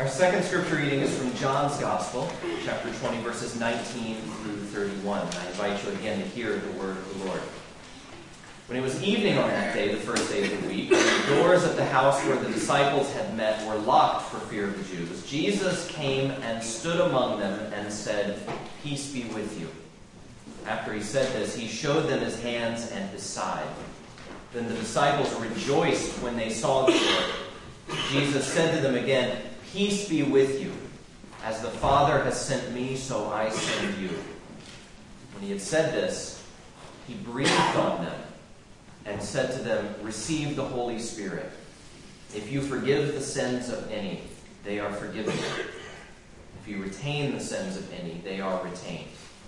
Our second scripture reading is from John's Gospel, chapter 20, verses 19 through 31. I invite you again to hear the word of the Lord. When it was evening on that day, the first day of the week, and the doors of the house where the disciples had met were locked for fear of the Jews, Jesus came and stood among them and said, "Peace be with you." After he said this, he showed them his hands and his side. Then the disciples rejoiced when they saw the Lord. Jesus said to them again, "Peace be with you. As the Father has sent me, so I send you." When he had said this, he breathed on them and said to them, "Receive the Holy Spirit. If you forgive the sins of any, they are forgiven. If you retain the sins of any, they are retained."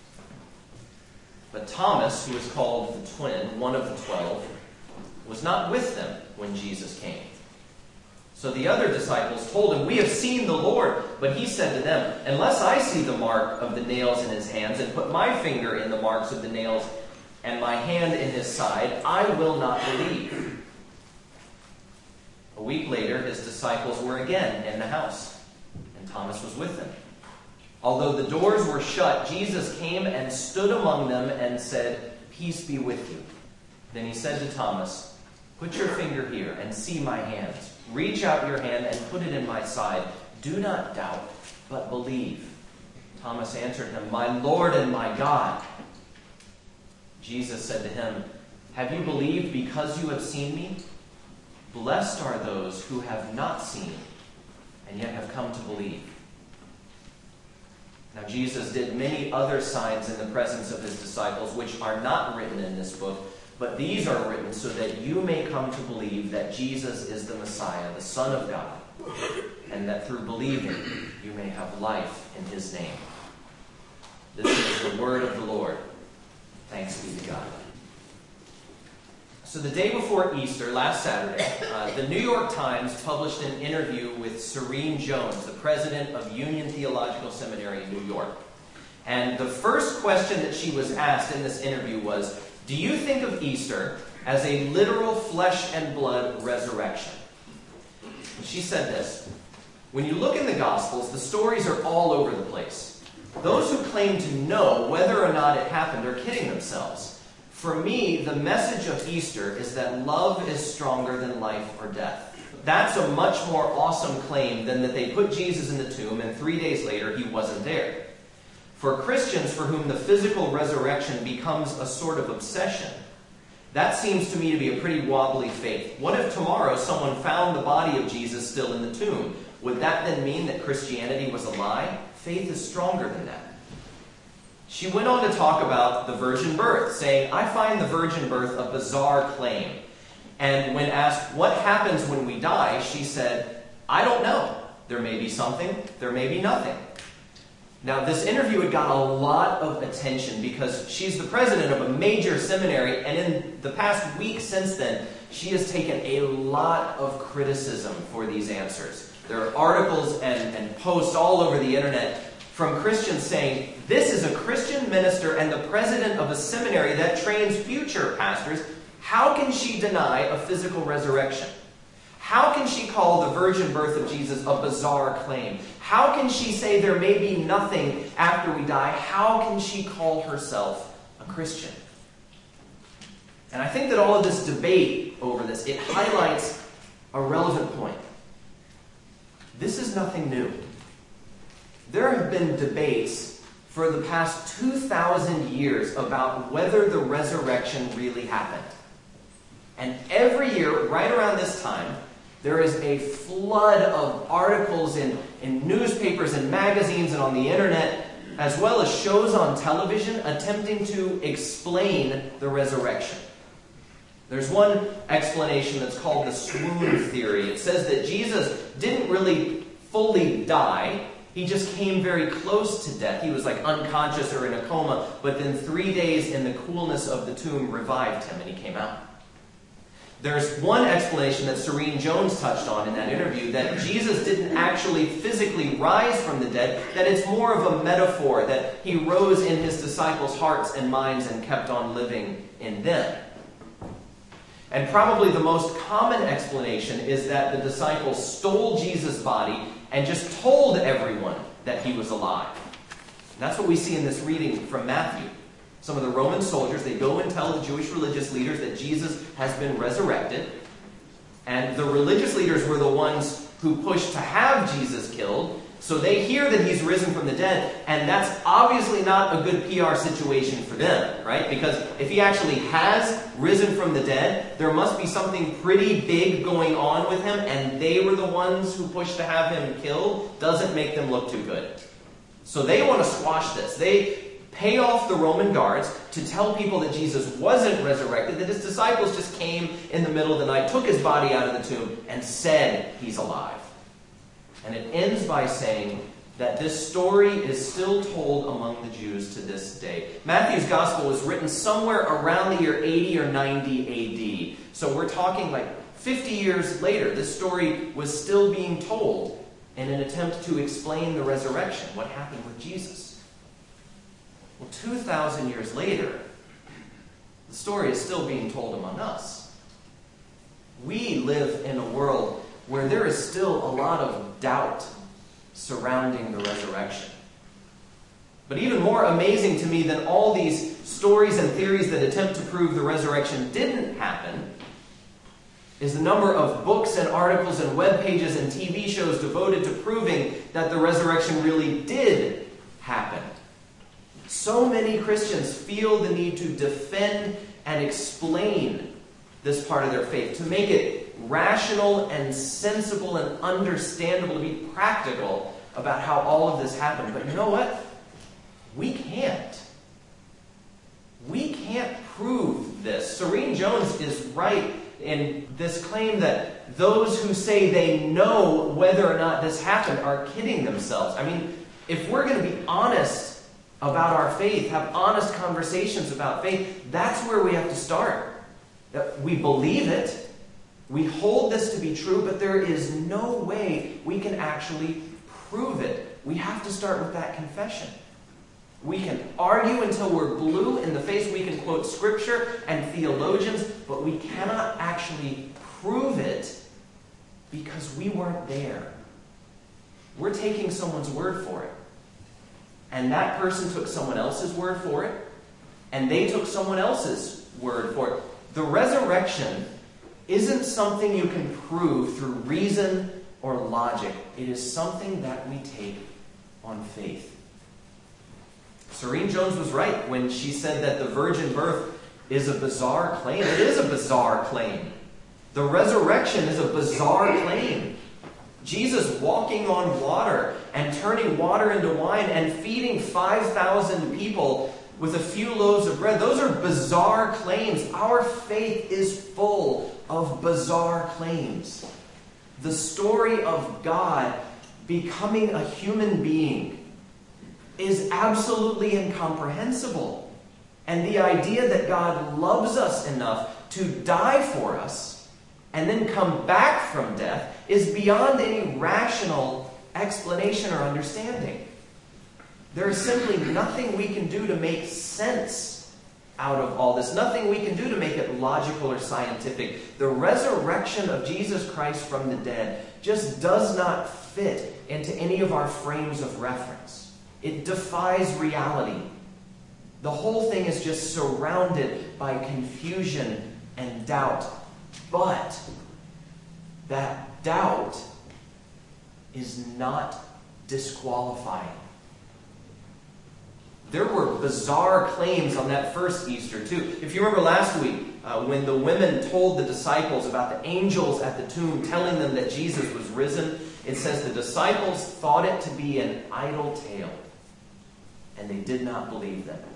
But Thomas, who is called the twin, one of the 12, was not with them when Jesus came. So the other disciples told him, "We have seen the Lord." But he said to them, "Unless I see the mark of the nails in his hands and put my finger in the marks of the nails and my hand in his side, I will not believe." A week later, his disciples were again in the house, and Thomas was with them. Although the doors were shut, Jesus came and stood among them and said, "Peace be with you." Then he said to Thomas, "Put your finger here and see my hands. Reach out your hand and put it in my side. Do not doubt, but believe." Thomas answered him, "My Lord and my God." Jesus said to him, "Have you believed because you have seen me? Blessed are those who have not seen and yet have come to believe." Now Jesus did many other signs in the presence of his disciples, which are not written in this book, but these are written so that you may come to believe that Jesus is the Messiah, the Son of God, and that through believing you may have life in his name. This is the word of the Lord. Thanks be to God. So the day before Easter, last Saturday, the New York Times published an interview with Serene Jones, the president of Union Theological Seminary in New York. And the first question that she was asked in this interview was, "Do you think of Easter as a literal flesh and blood resurrection?" And she said this, "When you look in the Gospels, the stories are all over the place. Those who claim to know whether or not it happened are kidding themselves. For me, the message of Easter is that love is stronger than life or death. That's a much more awesome claim than that they put Jesus in the tomb and 3 days later he wasn't there. For Christians for whom the physical resurrection becomes a sort of obsession, that seems to me to be a pretty wobbly faith. What if tomorrow someone found the body of Jesus still in the tomb? Would that then mean that Christianity was a lie? Faith is stronger than that." She went on to talk about the virgin birth, saying, "I find the virgin birth a bizarre claim." And when asked, "What happens when we die?" she said, "I don't know. There may be something, there may be nothing." Now, this interview had got a lot of attention because she's the president of a major seminary, and in the past week since then, she has taken a lot of criticism for these answers. There are articles and posts all over the internet from Christians saying, "This is a Christian minister and the president of a seminary that trains future pastors. How can she deny a physical resurrection? How can she call the virgin birth of Jesus a bizarre claim? How can she say there may be nothing after we die? How can she call herself a Christian?" And I think that all of this debate over this, it highlights a relevant point. This is nothing new. There have been debates for the past 2,000 years about whether the resurrection really happened. And every year, right around this time, there is a flood of articles in newspapers and magazines and on the internet, as well as shows on television attempting to explain the resurrection. There's one explanation that's called the swoon theory. It says that Jesus didn't really fully die. He just came very close to death. He was like unconscious or in a coma, but then 3 days in the coolness of the tomb revived him and he came out. There's one explanation that Serene Jones touched on in that interview, that Jesus didn't actually physically rise from the dead, that it's more of a metaphor, that he rose in his disciples' hearts and minds and kept on living in them. And probably the most common explanation is that the disciples stole Jesus' body and just told everyone that he was alive. And that's what we see in this reading from Matthew. Some of the Roman soldiers, they go and tell the Jewish religious leaders that Jesus has been resurrected. And the religious leaders were the ones who pushed to have Jesus killed. So they hear that he's risen from the dead, and that's obviously not a good PR situation for them, right? Because if he actually has risen from the dead, there must be something pretty big going on with him, and they were the ones who pushed to have him killed. Doesn't make them look too good. So they want to squash this. They pay off the Roman guards to tell people that Jesus wasn't resurrected, that his disciples just came in the middle of the night, took his body out of the tomb, and said he's alive. And it ends by saying that this story is still told among the Jews to this day. Matthew's gospel was written somewhere around the year 80 or 90 AD. So we're talking like 50 years later. This story was still being told in an attempt to explain the resurrection, what happened with Jesus. Well, 2,000 years later, the story is still being told among us. We live in a world where there is still a lot of doubt surrounding the resurrection. But even more amazing to me than all these stories and theories that attempt to prove the resurrection didn't happen is the number of books and articles and web pages and TV shows devoted to proving that the resurrection really did happen. So many Christians feel the need to defend and explain this part of their faith, to make it rational and sensible and understandable, to be practical about how all of this happened. But you know what? We can't. We can't prove this. Serene Jones is right in this claim that those who say they know whether or not this happened are kidding themselves. I mean, if we're going to be honest about our faith, have honest conversations about faith, that's where we have to start. That we believe it. We hold this to be true, but there is no way we can actually prove it. We have to start with that confession. We can argue until we're blue in the face. We can quote scripture and theologians, but we cannot actually prove it because we weren't there. We're taking someone's word for it. And that person took someone else's word for it, and they took someone else's word for it. The resurrection isn't something you can prove through reason or logic. It is something that we take on faith. Serene Jones was right when she said that the virgin birth is a bizarre claim. It is a bizarre claim. The resurrection is a bizarre claim. Jesus walking on water and turning water into wine and feeding 5,000 people with a few loaves of bread. Those are bizarre claims. Our faith is full of bizarre claims. The story of God becoming a human being is absolutely incomprehensible. And the idea that God loves us enough to die for us and then come back from death is beyond any rational explanation or understanding. There is simply nothing we can do to make sense out of all this. Nothing we can do to make it logical or scientific. The resurrection of Jesus Christ from the dead just does not fit into any of our frames of reference. It defies reality. The whole thing is just surrounded by confusion and doubt. But that doubt is not disqualifying. There were bizarre claims on that first Easter, too. If you remember last week, when the women told the disciples about the angels at the tomb telling them that Jesus was risen, it says the disciples thought it to be an idle tale, and they did not believe them.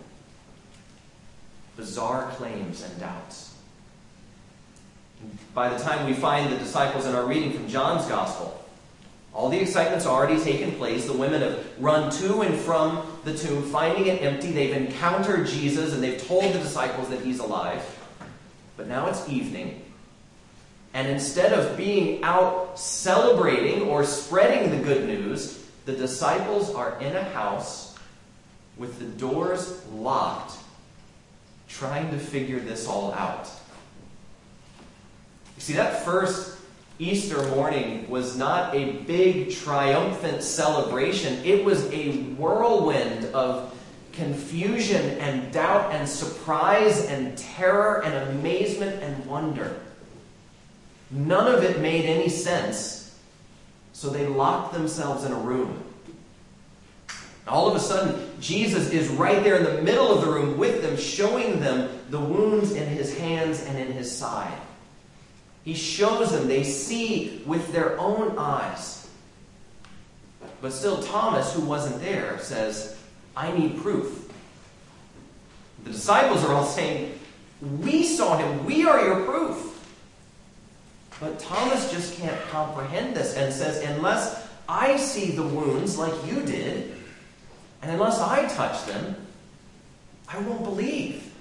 Bizarre claims and doubts. By the time we find the disciples in our reading from John's Gospel, all the excitement's already taken place. The women have run to and from the tomb, finding it empty. They've encountered Jesus, and they've told the disciples that he's alive. But now it's evening. And instead of being out celebrating or spreading the good news, the disciples are in a house with the doors locked, trying to figure this all out. You see, that first Easter morning was not a big triumphant celebration. It was a whirlwind of confusion and doubt and surprise and terror and amazement and wonder. None of it made any sense, so they locked themselves in a room. All of a sudden, Jesus is right there in the middle of the room with them, showing them the wounds in his hands and in his side. He shows them, they see with their own eyes. But still, Thomas, who wasn't there, says, I need proof. The disciples are all saying, we saw him, we are your proof. But Thomas just can't comprehend this and says, unless I see the wounds like you did, and unless I touch them, I won't believe.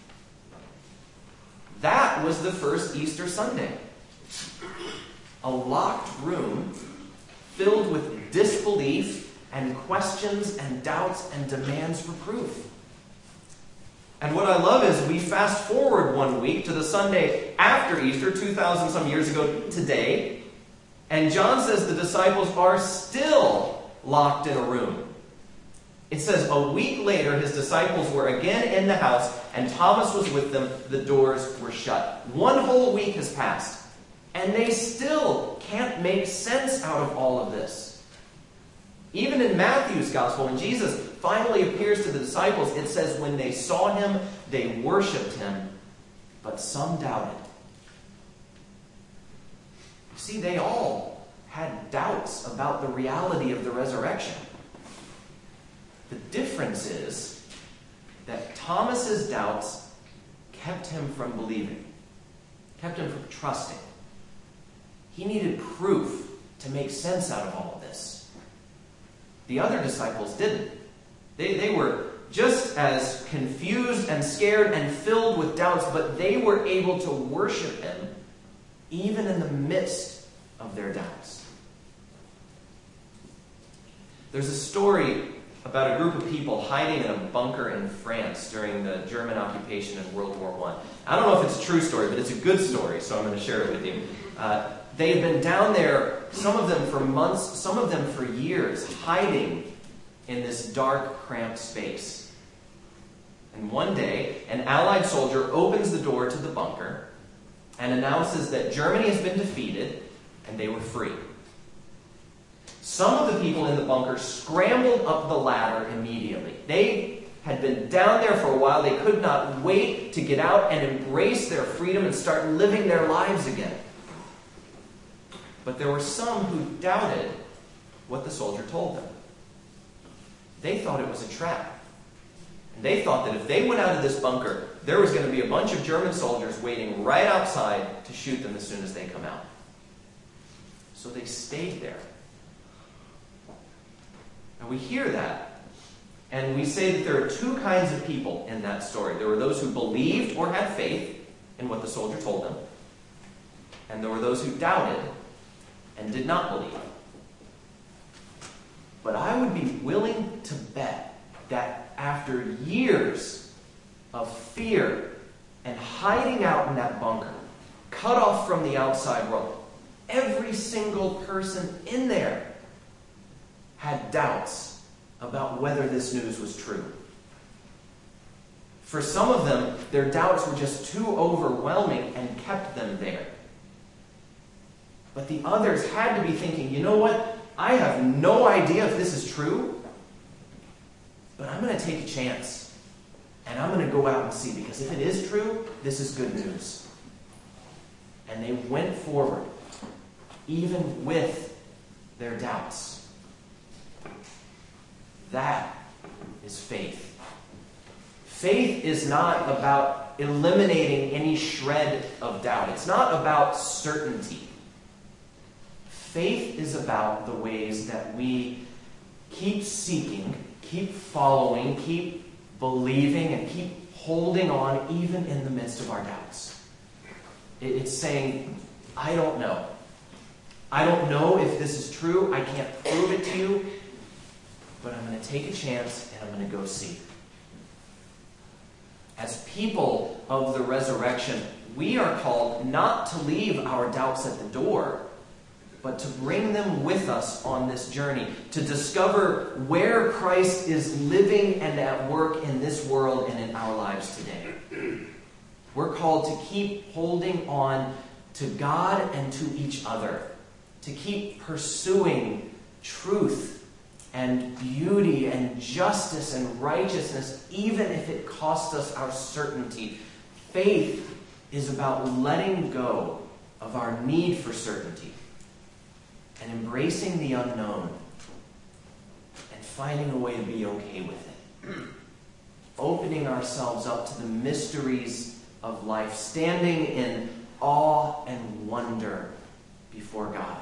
That was the first Easter Sunday. A locked room filled with disbelief and questions and doubts and demands for proof. And what I love is we fast forward 1 week to the Sunday after Easter, 2,000 some years ago today, and John says the disciples are still locked in a room. It says a week later his disciples were again in the house and Thomas was with them. The doors were shut. 1 whole week has passed and they still can't make sense out of all of this. Even in Matthew's gospel, when Jesus finally appears to the disciples, it says when they saw him, they worshipped him, but some doubted. You see, they all had doubts about the reality of the resurrection. The difference is that Thomas's doubts kept him from believing, kept him from trusting. He needed proof to make sense out of all of this. The other disciples didn't. They were just as confused and scared and filled with doubts, but they were able to worship him even in the midst of their doubts. There's a story about a group of people hiding in a bunker in France during the German occupation in World War I. I don't know if it's a true story, but it's a good story, so I'm going to share it with you. They've been down there, some of them for months, some of them for years, hiding in this dark, cramped space. And one day, an Allied soldier opens the door to the bunker and announces that Germany has been defeated and they were free. Some of the people in the bunker scrambled up the ladder immediately. They had been down there for a while. They could not wait to get out and embrace their freedom and start living their lives again. But there were some who doubted what the soldier told them. They thought it was a trap. And they thought that if they went out of this bunker, there was going to be a bunch of German soldiers waiting right outside to shoot them as soon as they come out. So they stayed there. And we hear that, and we say that there are two kinds of people in that story. There were those who believed or had faith in what the soldier told them, and there were those who doubted and did not believe. But I would be willing to bet that after years of fear and hiding out in that bunker, cut off from the outside world, every single person in there had doubts about whether this news was true. For some of them, their doubts were just too overwhelming and kept them there. But the others had to be thinking, you know what? I have no idea if this is true, but I'm going to take a chance. And I'm going to go out and see, because if it is true, this is good news. And they went forward, even with their doubts. That is faith. Faith is not about eliminating any shred of doubt. It's not about certainty. Faith is about the ways that we keep seeking, keep following, keep believing, and keep holding on even in the midst of our doubts. It's saying, I don't know. I don't know if this is true. I can't prove it to you. But I'm going to take a chance and I'm going to go see. As people of the resurrection, we are called not to leave our doubts at the door, but to bring them with us on this journey, to discover where Christ is living and at work in this world and in our lives today. We're called to keep holding on to God and to each other, to keep pursuing truth and beauty and justice and righteousness, even if it costs us our certainty. Faith is about letting go of our need for certainty and embracing the unknown and finding a way to be okay with it. Opening ourselves up to the mysteries of life, standing in awe and wonder before God.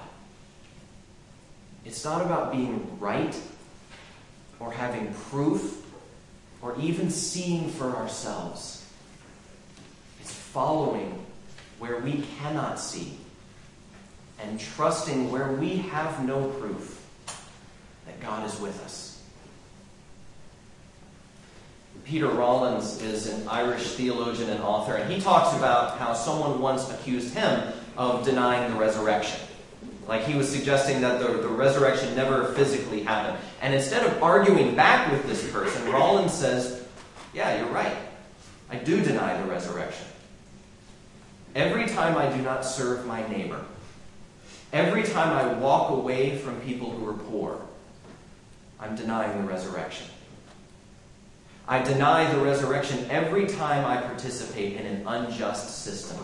It's not about being right or having proof or even seeing for ourselves. It's following where we cannot see and trusting where we have no proof that God is with us. Peter Rollins is an Irish theologian and author, and he talks about how someone once accused him of denying the resurrection. Like he was suggesting that the resurrection never physically happened. And instead of arguing back with this person, Rollins says, yeah, you're right. I do deny the resurrection. Every time I do not serve my neighbor, every time I walk away from people who are poor, I'm denying the resurrection. I deny the resurrection every time I participate in an unjust system.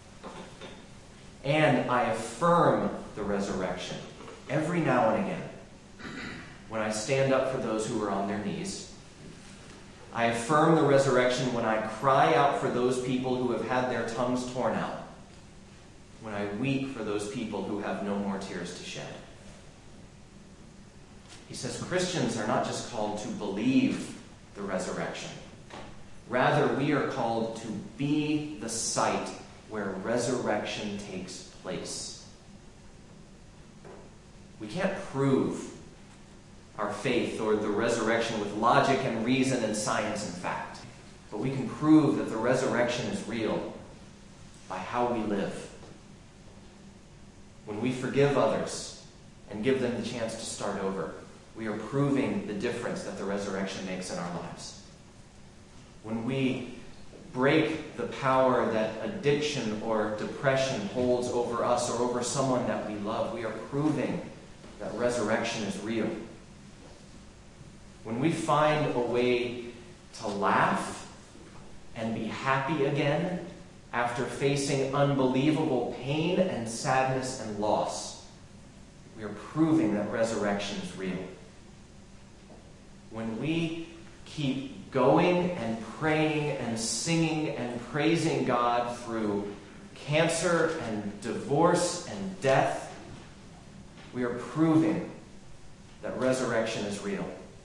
And I affirm the resurrection every now and again when I stand up for those who are on their knees. I affirm the resurrection when I cry out for those people who have had their tongues torn out, when I weep for those people who have no more tears to shed. He says Christians are not just called to believe the resurrection. Rather, we are called to be the site where resurrection takes place. We can't prove our faith or the resurrection with logic and reason and science and fact. But we can prove that the resurrection is real by how we live. When we forgive others and give them the chance to start over, we are proving the difference that the resurrection makes in our lives. When we break the power that addiction or depression holds over us or over someone that we love, we are proving that resurrection is real. When we find a way to laugh and be happy again after facing unbelievable pain and sadness and loss, we are proving that resurrection is real. When we keep going and praying and singing and praising God through cancer and divorce and death, we are proving that resurrection is real.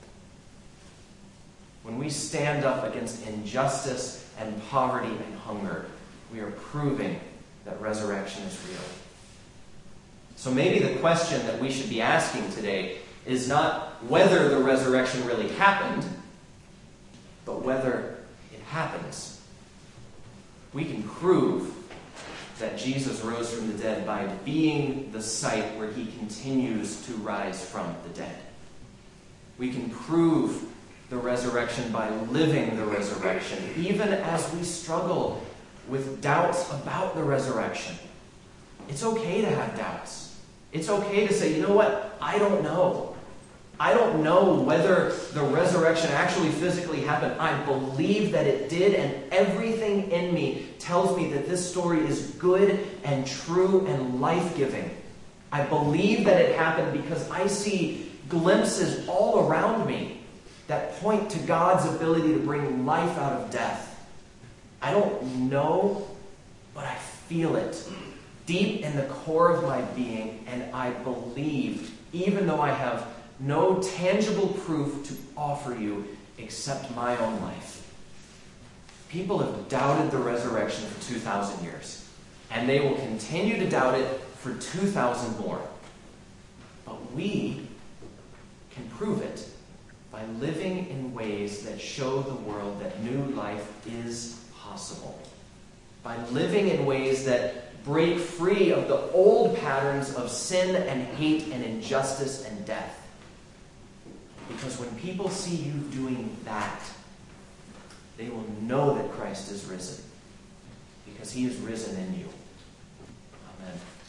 When we stand up against injustice and poverty and hunger, we are proving that resurrection is real. So maybe the question that we should be asking today is not whether the resurrection really happened, but whether it happens. We can prove that Jesus rose from the dead by being the site where he continues to rise from the dead. We can prove the resurrection by living the resurrection, even as we struggle with doubts about the resurrection. It's okay to have doubts. It's okay to say, you know what? I don't know. I don't know whether the resurrection actually physically happened. I believe that it did, and everything in me tells me that this story is good and true and life-giving. I believe that it happened because I see glimpses all around me that point to God's ability to bring life out of death. I don't know, but I feel it deep in the core of my being, and I believe, even though I have no tangible proof to offer you except my own life. People have doubted the resurrection for 2,000 years, and they will continue to doubt it for 2,000 more. But we can prove it by living in ways that show the world that new life is possible. By living in ways that break free of the old patterns of sin and hate and injustice and death. Because when people see you doing that, they will know that Christ is risen. Because he is risen in you. Amen.